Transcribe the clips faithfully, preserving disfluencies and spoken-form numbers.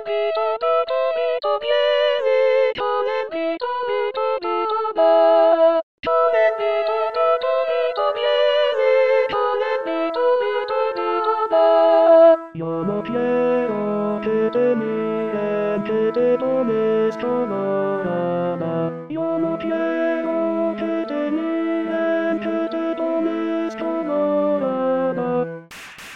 Io non quiero que te miren, que te tomes como nada. Yo no quiero que te miren, que te tomes como nada.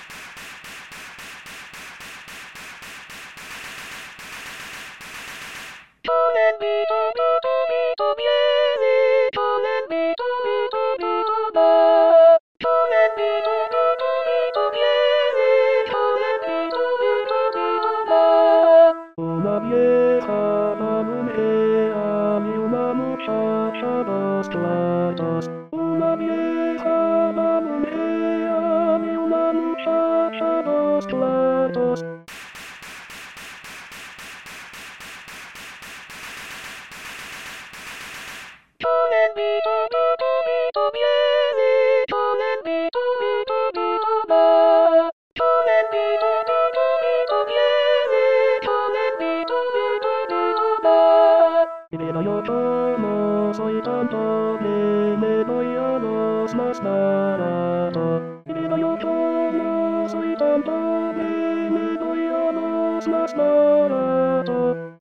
Con el mito, mito, mito, viene, con el mito, mito, mito, va. Con el mito, mito, mito, viene, con el mito, mito, mito, va. Una vieja, una mujer y una muchacha, dos platos. Una vieja, una mujer y una muchacha, dos platos. Con el mito, mito, mito, viene, con el mito, mito, mito, va. Con el mito, mito, mito, viene, con el mito, mito, mito, va. Y mira yo como soy tan pobre, me doy a los más baratos. Y mira yo como soy tan pobre, me doy a los más baratos.